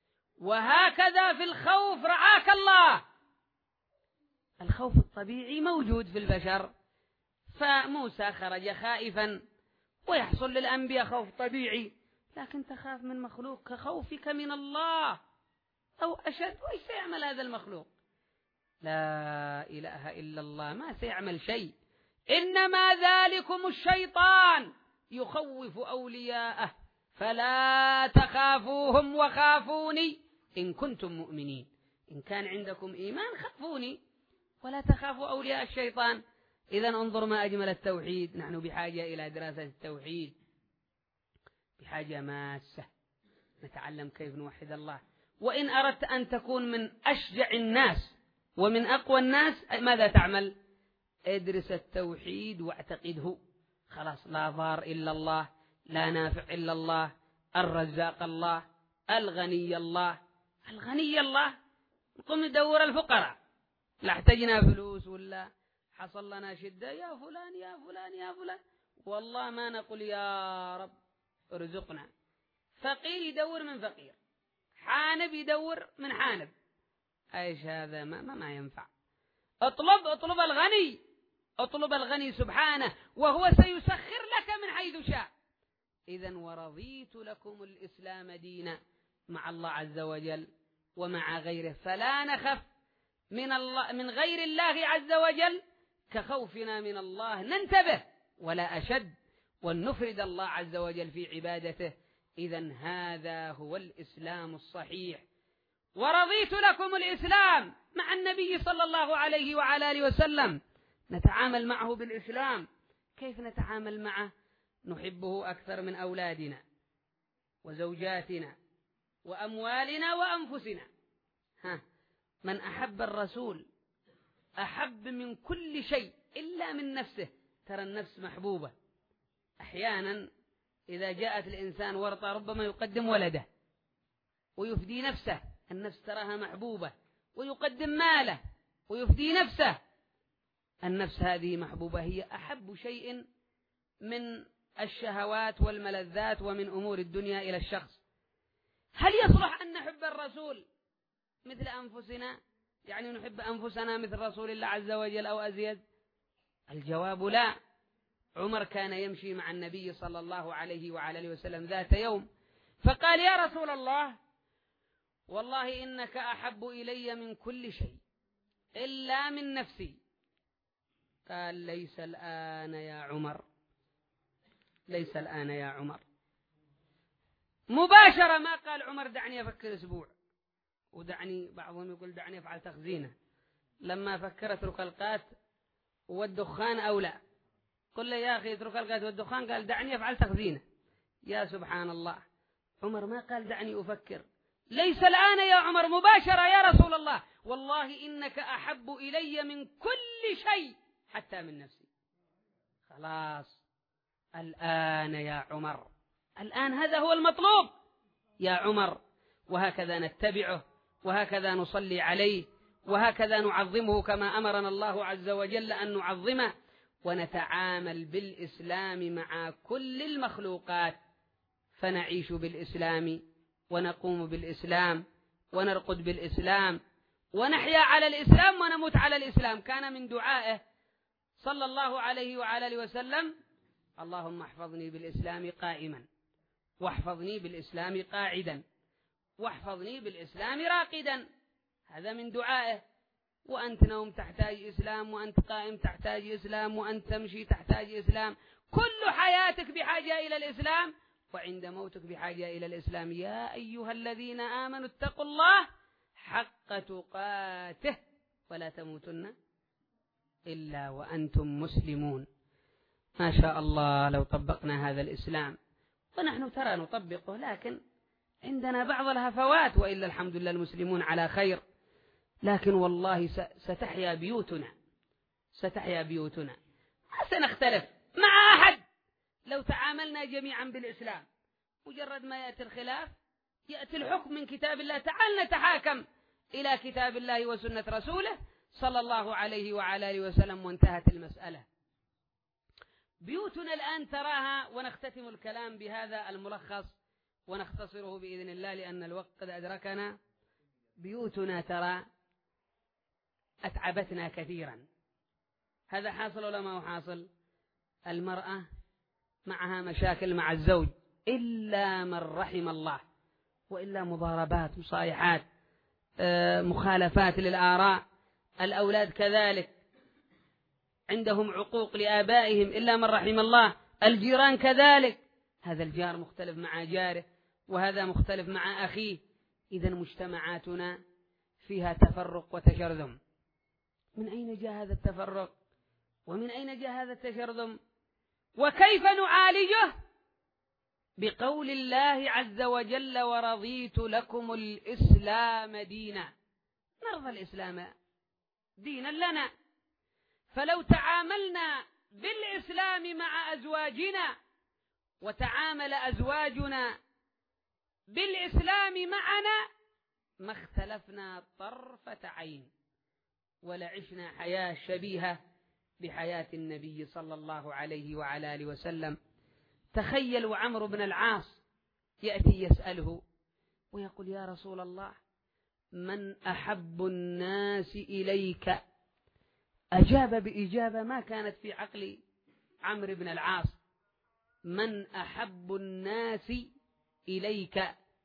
وهكذا في الخوف رعاك الله، الخوف الطبيعي موجود في البشر، فموسى خرج خائفا، ويحصل للأنبياء خوف طبيعي، لكن تخاف من مخلوق كخوفك من الله أو أشد. وإيش سيعمل هذا المخلوق؟ لا إله إلا الله، ما سيعمل شيء، إنما ذلكم الشيطان يخوف أولياءه فلا تخافوهم وخافوني إن كنتم مؤمنين. إن كان عندكم إيمان خافوني ولا تخافوا أولياء الشيطان. إذن انظر ما أجمل التوحيد، نحن بحاجة إلى دراسة التوحيد، بحاجة ماسة نتعلم كيف نوحد الله. وإن أردت أن تكون من أشجع الناس ومن أقوى الناس ماذا تعمل؟ ادرس التوحيد واعتقده، خلاص، لا ضار إلا الله، لا نافع إلا الله، الرزاق الله، الغني الله. الغني الله، نقوم ندور الفقراء، لا احتجنا فلوس ولا حصل لنا شدة، يا فلان يا فلان يا فلان، والله ما نقول يا رب ارزقنا. فقير يدور من فقير، حانب يدور من حانب، ايش هذا؟ ما ينفع. اطلب الغني، اطلب الغني سبحانه، وهو سيسخر لك من حيث شاء. إذن ورضيت لكم الإسلام دينا مع الله عز وجل ومع غيره، فلا نخف من غير الله عز وجل كخوفنا من الله، ننتبه ولا أشد، ونفرد الله عز وجل في عبادته. إذن هذا هو الإسلام الصحيح. ورضيت لكم الإسلام مع النبي صلى الله عليه وعلى آله وسلم، نتعامل معه بالإسلام. كيف نتعامل معه؟ نحبه أكثر من أولادنا وزوجاتنا وأموالنا وأنفسنا. من أحب الرسول أحب من كل شيء إلا من نفسه. ترى النفس محبوبة، أحيانا إذا جاءت الإنسان ورطة ربما يقدم ولده ويفدي نفسه، النفس تراها محبوبة، ويقدم ماله ويفدي نفسه. النفس هذه محبوبة، هي أحب شيء من الشهوات والملذات ومن أمور الدنيا إلى الشخص. هل يصلح أن نحب الرسول مثل أنفسنا؟ يعني نحب أنفسنا مثل رسول الله عز وجل أو أزيد؟ الجواب لا. عمر كان يمشي مع النبي صلى الله عليه وعلى آله وسلم ذات يوم، فقال: يا رسول الله، والله إنك أحب إلي من كل شيء إلا من نفسي. قال: ليس الآن يا عمر، ليس الآن يا عمر، مباشرة، ما قال عمر دعني أفكر أسبوع، ودعني بعضهم يقول دعني أفعل تخزينة، لما فكر اترك القات والدخان أو لا، قل لي يا أخي اترك القات والدخان، قال دعني أفعل تخزينة. يا سبحان الله، عمر ما قال دعني أفكر، ليس الآن يا عمر، مباشرة يا رسول الله، والله إنك أحب إلي من كل شيء حتى من نفسي. خلاص الآن يا عمر، الآن هذا هو المطلوب يا عمر، وهكذا نتبعه، وهكذا نصلي عليه، وهكذا نعظمه كما أمرنا الله عز وجل أن نعظمه، ونتعامل بالإسلام مع كل المخلوقات، فنعيش بالإسلام، ونقوم بالإسلام، ونرقد بالإسلام، ونحيا على الإسلام، ونموت على الإسلام. كان من دعائه صلى الله عليه وعلى آله وسلم: اللهم احفظني بالإسلام قائما، واحفظني بالإسلام قاعدا، واحفظني بالإسلام راقدا. هذا من دعائه. وأنت نوم تحتاج إسلام، وأنت قائم تحتاج إسلام، وأنت تمشي تحتاج إسلام، كل حياتك بحاجة إلى الإسلام، وعند موتك بحاجة إلى الإسلام. يا أيها الذين آمنوا اتقوا الله حق تقاته ولا تموتن إلا وأنتم مسلمون. ما شاء الله لو طبقنا هذا الإسلام، ونحن ترى نطبقه، لكن عندنا بعض الهفوات، وإلا الحمد لله المسلمون على خير. لكن والله ستحيا بيوتنا، ستحيا بيوتنا، ما سنختلف مع أحد لو تعاملنا جميعا بالإسلام. مجرد ما يأتي الخلاف، يأتي الحكم من كتاب الله، تعال نتحاكم إلى كتاب الله وسنة رسوله صلى الله عليه وعلى آله وسلم، وانتهت المسألة. بيوتنا الآن تراها، ونختتم الكلام بهذا الملخص ونختصره بإذن الله لأن الوقت قد أدركنا. بيوتنا ترى أتعبتنا كثيرا. هذا حاصل ولا ما هو حاصل؟ المرأة معها مشاكل مع الزوج إلا من رحم الله، وإلا مضاربات، مصايحات، مخالفات للآراء. الأولاد كذلك عندهم عقوق لآبائهم إلا من رحم الله. الجيران كذلك، هذا الجار مختلف مع جاره، وهذا مختلف مع أخيه. إذن مجتمعاتنا فيها تفرق وتشرذم. من أين جاء هذا التفرق؟ ومن أين جاء هذا التشرذم؟ وكيف نعالجه؟ بقول الله عز وجل: ورضيت لكم الإسلام دينا. نرضى الإسلام دينا لنا. فلو تعاملنا بالإسلام مع أزواجنا، وتعامل أزواجنا بالإسلام معنا، ما اختلفنا طرفة عين، ولعشنا حياة شبيهة بحياة النبي صلى الله عليه وعلى آله وسلم. تخيلوا عمرو بن العاص يأتي يسأله ويقول: يا رسول الله، من أحب الناس إليك؟ أجاب بإجابة ما كانت في عقل عمرو بن العاص: من أحب الناس إليك؟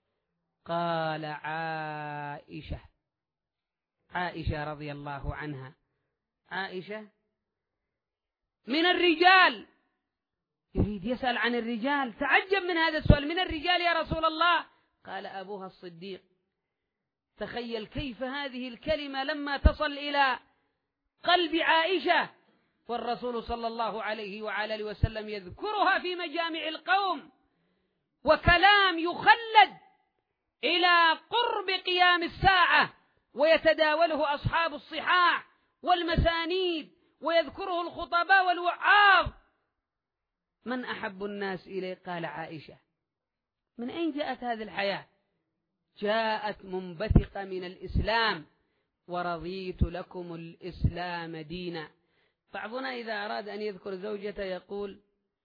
قال: عائشة. عائشة رضي الله عنها. عائشة من الرجال، يريد يسأل عن الرجال، تعجب من هذا السؤال: من الرجال يا رسول الله؟ قال: أبوها الصديق. تخيل كيف هذه الكلمة لما تصل إلى قلب عائشة، والرسول صلى الله عليه وعلى آله وسلم يذكرها في مجامع القوم، وكلام يخلد إلى قرب قيام الساعة، ويتداوله أصحاب الصحاح والمسانيد، ويذكره الخطباء والوعاظ. من أحب الناس إليه؟ قال: عائشة. من أين جاءت هذه الحياة؟ جاءت منبثقة من الإسلام: ورضيت لكم الإسلام دينا. بعضنا إذا أراد أن يذكر زوجته يقول: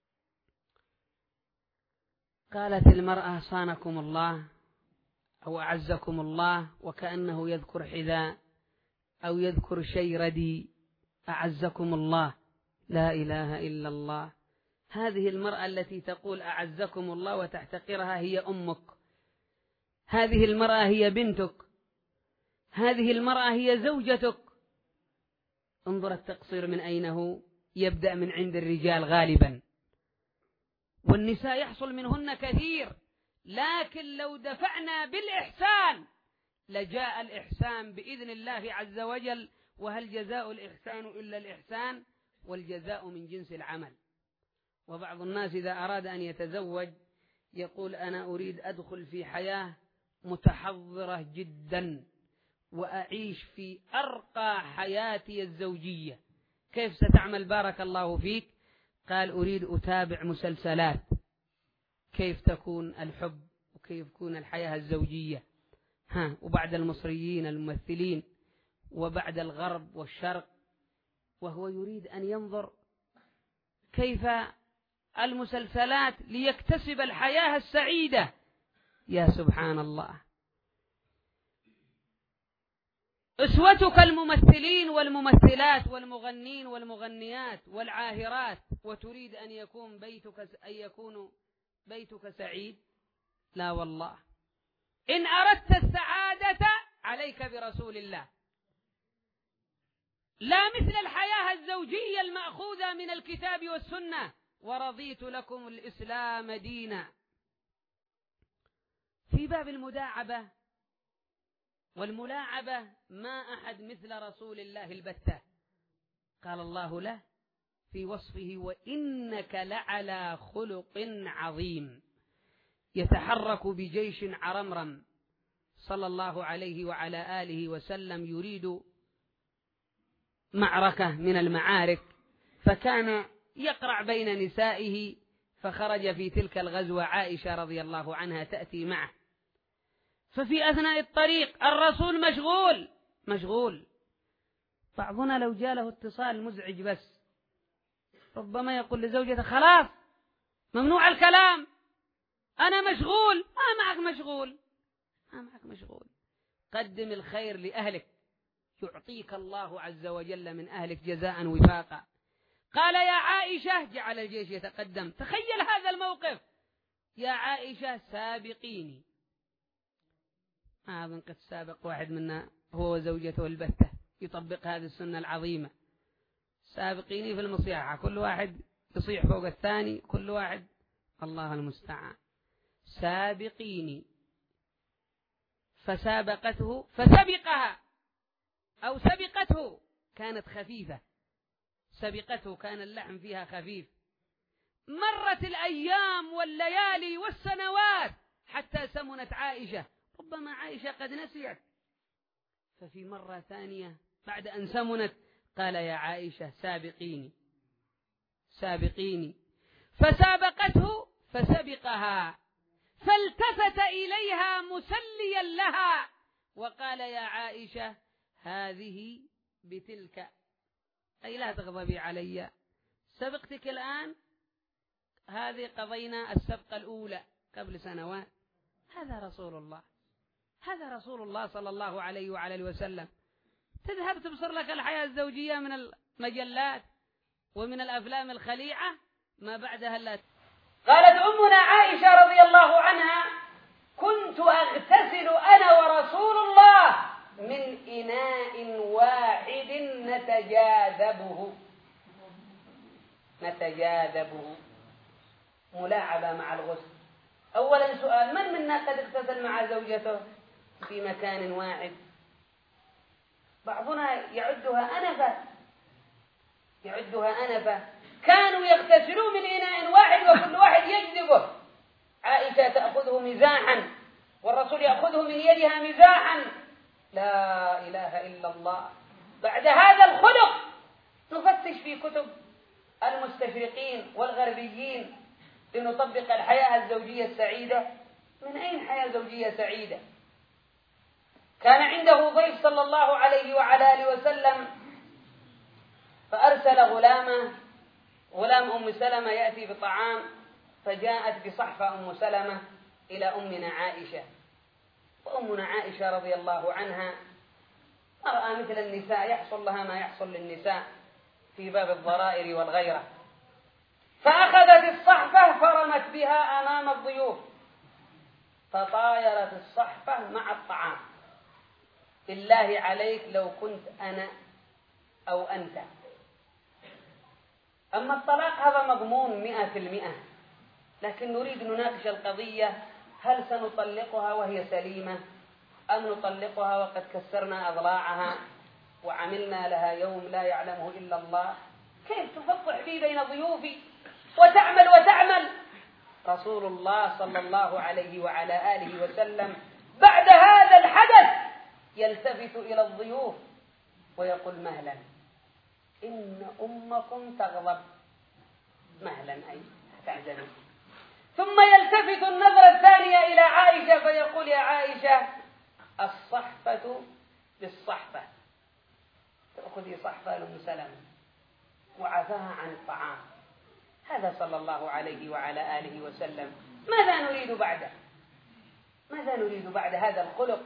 قالت المرأة صانكم الله أو أعزكم الله، وكأنه يذكر حذاء أو يذكر شيء ردي. أعزكم الله، لا إله إلا الله. هذه المرأة التي تقول أعزكم الله وتحتقرها هي أمك، هذه المرأة هي بنتك، هذه المرأة هي زوجتك. انظر التقصير من أين هو؟ يبدأ من عند الرجال غالبا، والنساء يحصل منهن كثير، لكن لو دفعنا بالإحسان لجاء الإحسان بإذن الله عز وجل. وهل جزاء الإحسان إلا الإحسان؟ والجزاء من جنس العمل. وبعض الناس إذا أراد أن يتزوج يقول أنا أريد أدخل في حياة متحضرة جدا وأعيش في أرقى حياتي الزوجية. كيف ستعمل بارك الله فيك؟ قال أريد أتابع مسلسلات كيف تكون الحب وكيف تكون الحياة الزوجية، وبعد المصريين الممثلين وبعد الغرب والشرق، وهو يريد أن ينظر كيف المسلسلات ليكتسب الحياة السعيدة. يا سبحان الله، أسوتك الممثلين والممثلات والمغنين والمغنيات والعاهرات، وتريد أن يكون بيتك سعيد؟ لا والله. إن أردت السعادة عليك برسول الله، لا مثل الحياة الزوجية المأخوذة من الكتاب والسنة. ورضيت لكم الإسلام دينا. في باب المداعبة والملاعبة ما أحد مثل رسول الله البتة. قال الله له في وصفه وإنك لعلى خلق عظيم. يتحرك بجيش عرمرم صلى الله عليه وعلى آله وسلم يريد معركة من المعارك، فكان يقرع بين نسائه، فخرج في تلك الغزوة عائشة رضي الله عنها تأتي معه. ففي أثناء الطريق الرسول مشغول. بعضنا لو جاء اتصال مزعج بس ربما يقول لزوجته خلاص ممنوع الكلام، أنا مشغول. ما معك مشغول. قدم الخير لأهلك يعطيك الله عز وجل من أهلك جزاء وفاقا. قال يا عائشة، جعل الجيش يتقدم. تخيل هذا الموقف، يا عائشة سابقيني. ما أظن قد سابق واحد منا هو وزوجته البتة يطبق هذه السنة العظيمة. سابقيني في المصيحة، كل واحد يصيح فوق الثاني، كل واحد الله المستعان. سابقيني، فسبقها أو سبقته، كانت خفيفة. سبقته كان اللحم فيها خفيف. مرت الأيام والليالي والسنوات حتى سمنت عائشة. ربما عائشة قد نسيت. ففي مرة ثانية بعد أن سمنت قال يا عائشة سابقيني. فسابقته فسبقها، فالتفت إليها مسليا لها وقال يا عائشة هذه بتلك، أي لا تغضبي علي، سبقتك الآن، هذه قضينا السبقة الأولى قبل سنوات. هذا رسول الله صلى الله عليه وعلى آله وسلم. تذهب تبصر لك الحياة الزوجية من المجلات ومن الأفلام الخليعة، ما بعدها لا. قالت أمنا عائشة رضي الله عنها كنت أغتسل أنا ورسول الله من إناء واحد نتجاذبه. ملاعبة مع الغسل. أولا سؤال، من منا قد اغتسل مع زوجته في مكان واحد؟ بعضنا يعدها أنفة. كانوا يغتسلون من إناء واحد وكل واحد يجذبه. عائشة تأخذه مزاحا والرسول يأخذه من يدها مزاحا. لا إله إلا الله. بعد هذا الخلق نفتش في كتب المستشرقين والغربيين لنطبق الحياة الزوجية السعيدة. من أين حياة زوجية سعيدة؟ كان عنده ضيف صلى الله عليه وعلى آله وسلم، فأرسل غلام أم سلمة يأتي بطعام، فجاءت بصحفة أم سلمة إلى أمنا عائشة. وأمنا عائشة رضي الله عنها أرأى مثل النساء يحصل لها ما يحصل للنساء في باب الضرائر والغيرة، فأخذت الصحفة فرمت بها أمام الضيوف، فطايرت الصحفة مع الطعام. بالله عليك لو كنت أنا أو أنت. أما الطلاق هذا مضمون 100%، لكن نريد نناقش القضية هل سنطلقها وهي سليمة أم نطلقها وقد كسرنا أضلاعها وعملنا لها يوم لا يعلمه إلا الله؟ كيف تفضح بي بين ضيوفي وتعمل؟ رسول الله صلى الله عليه وعلى آله وسلم بعد هذا الحدث يلتفت إلى الضيوف ويقول مهلا إن أمكم تغضب، مهلا أي تعزلوا. ثم يلتفت النظرة الثانية إلى عائشة فيقول يا عائشة الصحفة بالصحفة، تأخذي صحفة لأم سلمة وعفاها عن الطعام. هذا صلى الله عليه وعلى آله وسلم. ماذا نريد بعده؟ ماذا نريد بعد هذا الخلق؟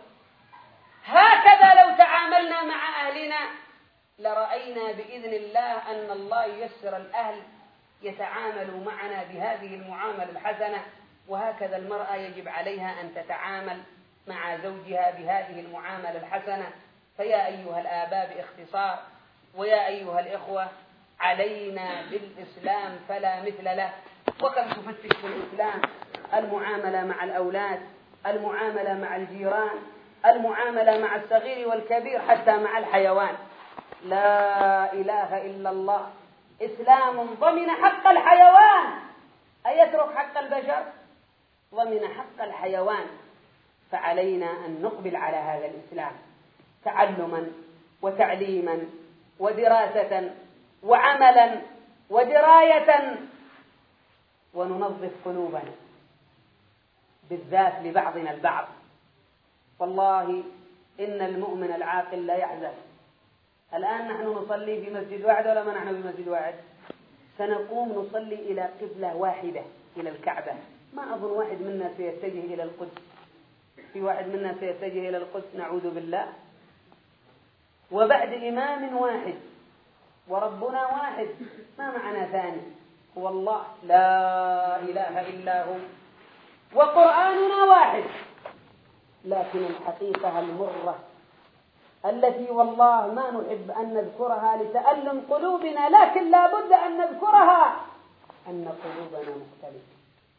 هكذا لو تعاملنا مع أهلنا لرأينا بإذن الله أن الله ييسر الأهل يتعاملوا معنا بهذه المعاملة الحسنة. وهكذا المرأة يجب عليها أن تتعامل مع زوجها بهذه المعاملة الحسنة. فيا أيها الآباء باختصار ويا أيها الإخوة، علينا بالإسلام فلا مثل له. وكم تفتش في الإسلام المعاملة مع الأولاد، المعاملة مع الجيران، المعاملة مع الصغير والكبير، حتى مع الحيوان. لا إله إلا الله. إسلام ضمن حق الحيوان، أيترك حق البشر؟ ضمن حق الحيوان. فعلينا أن نقبل على هذا الإسلام تعلما وتعليما ودراسة وعملا ودراية، وننظف قلوبنا بالذات لبعضنا البعض. والله إن المؤمن العاقل لا يحزن. الآن نحن نصلي في مسجد واحد ولا ما نحن في مسجد واحد؟ سنقوم نصلي إلى قبلة واحدة، إلى الكعبة. ما أظن واحد منا سيتجه إلى القدس. في واحد منا سيتجه إلى القدس؟ نعوذ بالله. وبعد إمام واحد وربنا واحد، ما معنى ثاني؟ هو الله لا إله إلا هو، وقرآننا واحد. لكن الحقيقة المرة التي والله ما نحب أن نذكرها لتألم قلوبنا، لكن لا بد أن نذكرها، أن قلوبنا مختلفة.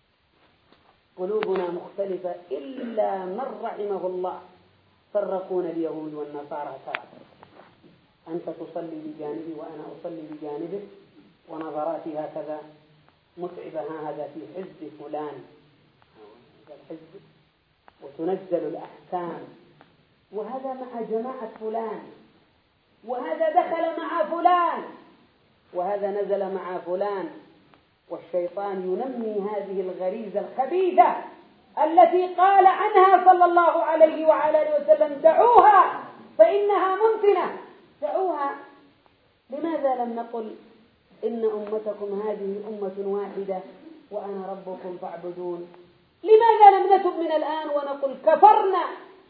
قلوبنا مختلفة إلا من رحمه الله. فرقون اليهود والنصارى ترى. أنت تصلي بجانبي وأنا أصلي بجانبك، ونظراتي هكذا متعبة، هذا في حزب فلان، هذا الحزب، وتنزل الأحكام، وهذا مع جماعة فلان، وهذا دخل مع فلان، وهذا نزل مع فلان. والشيطان ينمي هذه الغريزة الخبيثة التي قال عنها صلى الله عليه وعلى آله وسلم دعوها فإنها منتنة. دعوها. لماذا لم نقل إن أمتكم هذه أمة واحدة وأنا ربكم فاعبدون؟ لماذا لم نتب من الآن ونقل كفرنا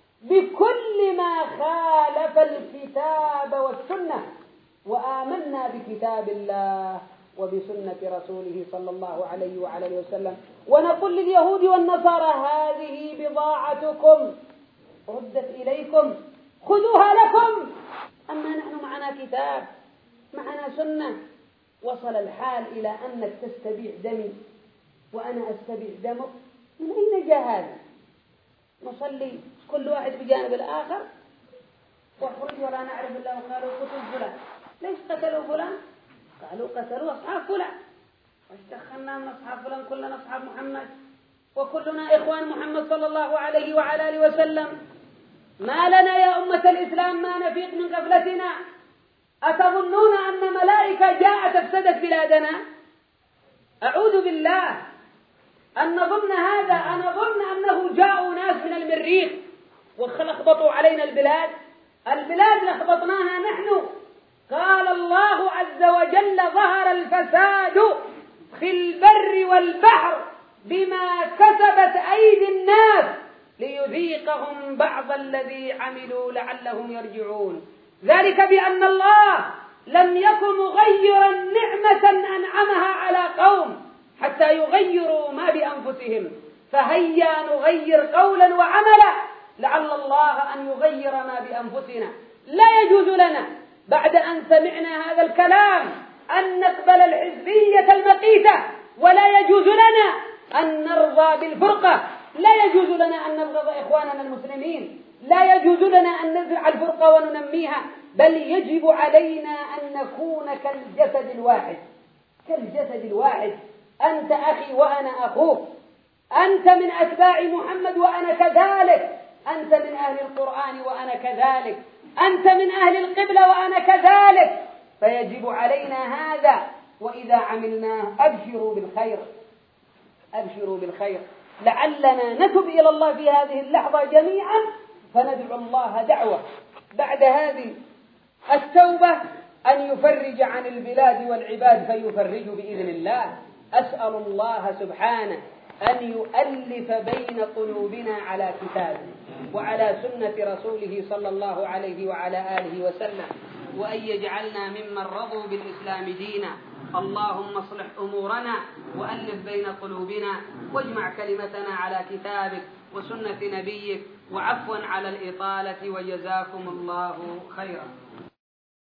بكل ما خالف الكتاب والسنة وآمنا بكتاب الله وبسنة رسوله صلى الله عليه وعلى آله وسلم، ونقول لليهود والنصارى هذه بضاعتكم ردت إليكم خذوها لكم. أما نحن معنا كتاب، معنا سنة. وصل الحال إلى أنك تستبيع دمي وأنا أستبيع دمك. من أين جاء هذا؟ نصلي كل واحد بجانب الآخر واخرج ولا نعرف الله. قالوا قتل فلان. ليش قتلوا فلان؟ قالوا قتلوا أصحاب فلان. واشتخلنا من أصحاب فلان، كلنا أصحاب محمد وكلنا إخوان محمد صلى الله عليه وعلى آله وسلم. ما لنا يا أمة الإسلام ما نفيق من غفلتنا؟ أتظنون أن ملائكة جاءت أفسدت بلادنا؟ أعوذ بالله أن نظن هذا. أنا ظن أنه جاءوا ناس من المريخ وخلقبطوا علينا البلاد لخبطناها نحن. قال الله عز وجل ظهر الفساد في البر والبحر بما كسبت أيدي الناس ليذيقهم بعض الذي عملوا لعلهم يرجعون. ذلك بأن الله لم يكن مغيرا نعمة أنعمها على قوم حتى يغيروا ما بأنفسهم، فهيا نغير قولا وعملا لعل الله أن يغير ما بأنفسنا. لا يجوز لنا بعد أن سمعنا هذا الكلام أن نقبل الحزبية المقيتة، ولا يجوز لنا أن نرضى بالفرقة لا يجوز لنا أن نبغض إخواننا المسلمين، لا يجوز لنا أن نزرع الفرقة وننميها، بل يجب علينا أن نكون كالجسد الواحد. كالجسد الواحد، أنت أخي وأنا أخوك، أنت من أتباع محمد وأنا كذلك، أنت من أهل القرآن وأنا كذلك، أنت من أهل القبلة وأنا كذلك، فيجب علينا هذا. وإذا عملناه أبشروا بالخير، أبشروا بالخير. لعلنا نتب إلى الله في هذه اللحظة جميعا، فندعو الله دعوة بعد هذه التوبة أن يفرج عن البلاد والعباد فيفرج بإذن الله. أسأل الله سبحانه أن يؤلف بين قلوبنا على كتابه وعلى سنة رسوله صلى الله عليه وعلى آله وسلم، وأن يجعلنا ممن رضوا بالإسلام دينا. اللهم اصلح أمورنا وألف بين قلوبنا، واجمع كلمتنا على كتابك وسنة نبيك، وعفوا على الإطالة، وجزاكم الله خيرا.